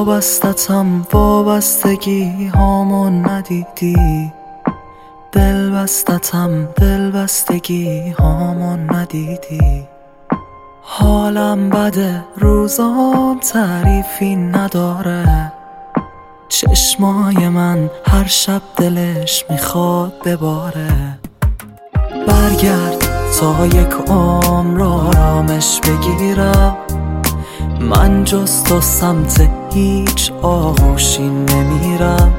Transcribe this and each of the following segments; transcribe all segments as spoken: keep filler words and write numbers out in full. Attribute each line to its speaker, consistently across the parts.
Speaker 1: وابستتم وابستگی هامون ندیدی، دل بستتم دل بستگی هامون ندیدی. حالم بده روزام تعریفی نداره، چشمای من هر شب دلش میخواد بباره. برگرد تا یک عمر آرامش بگیرم، من جز تو سمت هیچ آغوشی نمیرم.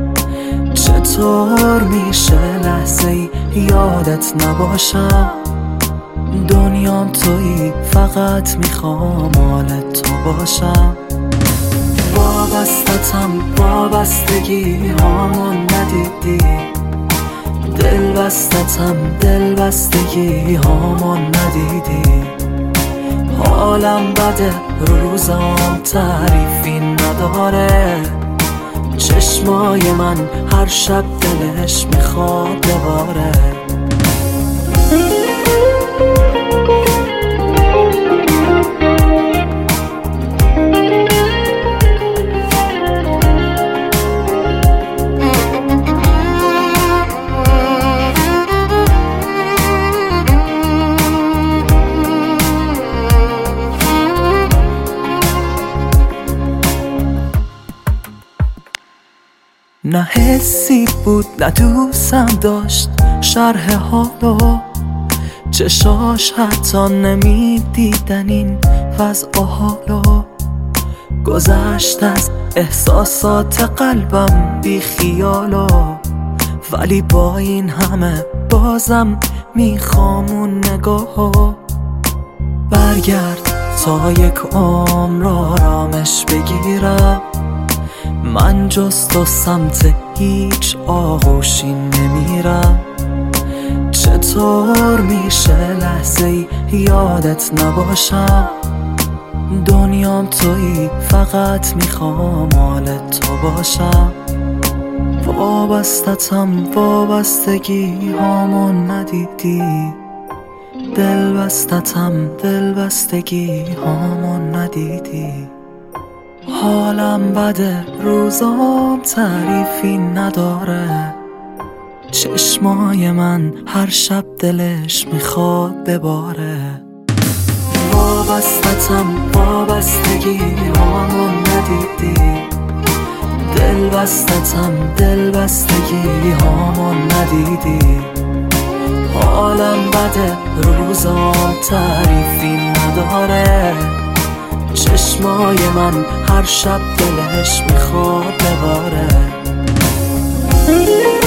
Speaker 1: چطور میشه لحظه ای یادت نباشم، دنیام تویی فقط میخوام مال تو باشم. وابستتم وابستگی هامون ندیدی، دل بستتم دل بستگی هامون ندیدی. حالم بده روزام تعریفی نداره، چشمای من هر شب دلش میخواد بباره. نه حسی بود نه دوستم داشت شرح حالو، چشاش حتی نمیدیدن این وضع و حالو. گذشت از احساسات قلبم بی خیالو، ولی با این همه بازم میخوام اون نگاهو. برگرد تا یک عمر آرامش بگیرم، من جز تو سمت هیچ آغوشی نمیرم. چطور میشه لحظه ای یادت نباشم، دنیام تویی فقط میخوام مال تو باشم. وابستتم وابستگی هامون ندیدی، دل بستتم دل بستگی هامون ندیدی. حالم بده روزام تعریفی نداره، چشمای من هر شب دلش میخواد بباره. وابستتم وابستگی هامون ندیدی، دل بستتم دل بستگی هامون ندیدی. حالم بده روزام تعریفی نداره، چشمای من هر شب دلش میخواد بباره.